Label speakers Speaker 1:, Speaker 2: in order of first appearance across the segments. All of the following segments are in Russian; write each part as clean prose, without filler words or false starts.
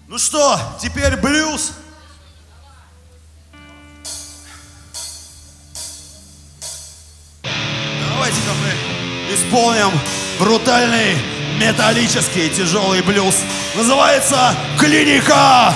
Speaker 1: Ну что, теперь блюз. Давайте-ка мы исполним брутальный, металлический, тяжелый блюз. Называется «Клиника».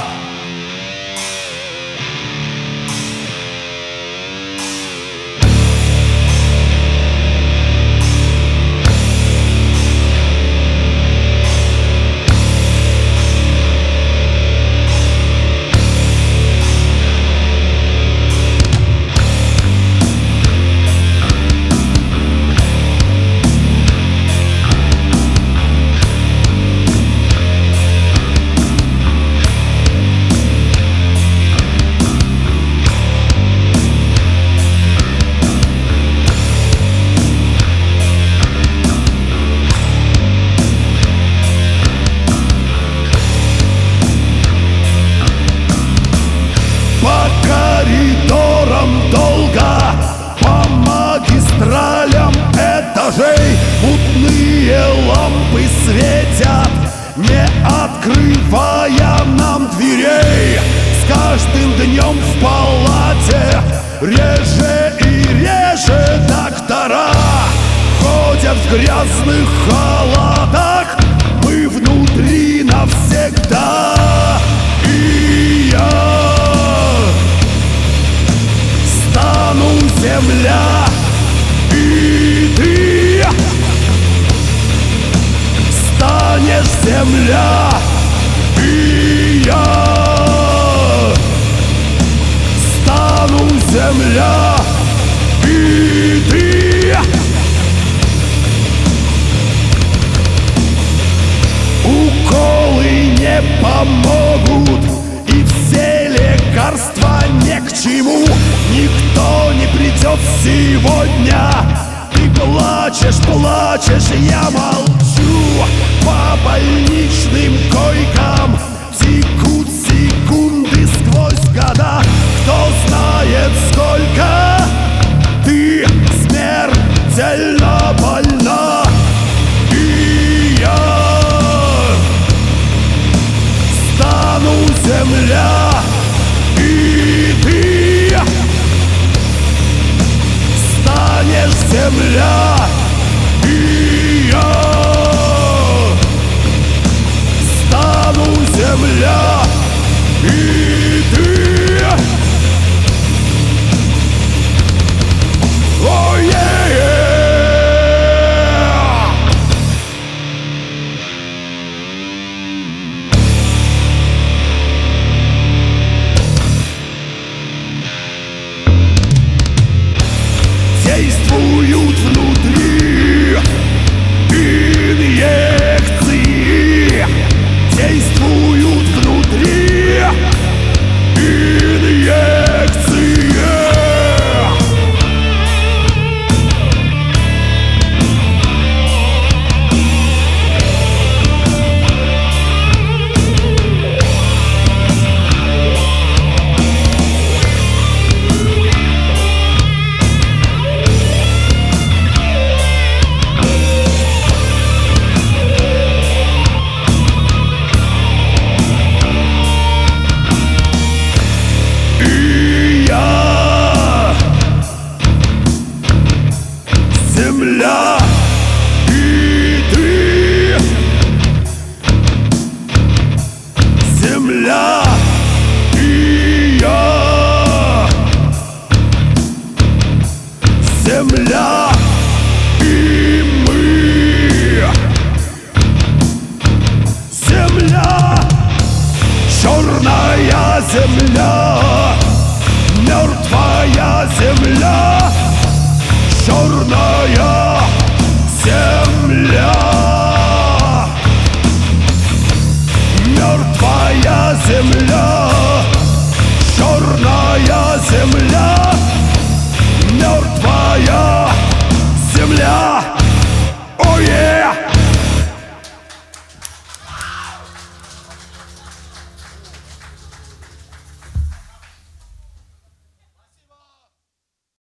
Speaker 2: Мутные лампы светят, не открывая нам дверей. С каждым днем в палате реже и реже доктора ходят в грязных халатах. Мы внутри навсегда. И я стану земля, и ты станешь земля, и я стану земля, и ты. Уколы не помогут, и все лекарства ни к чему. Никто не придет сегодня. Ты плачешь, плачешь, я молчу. По больничным койкам текут секунды сквозь года. Кто знает, сколько ты смертельно больна. И я стану земля, и ты станешь земля, и я стану земля, и ты. Oh yeah! Действуют внутри инъекции, действуют внутри инъекции. Земля, и ты земля.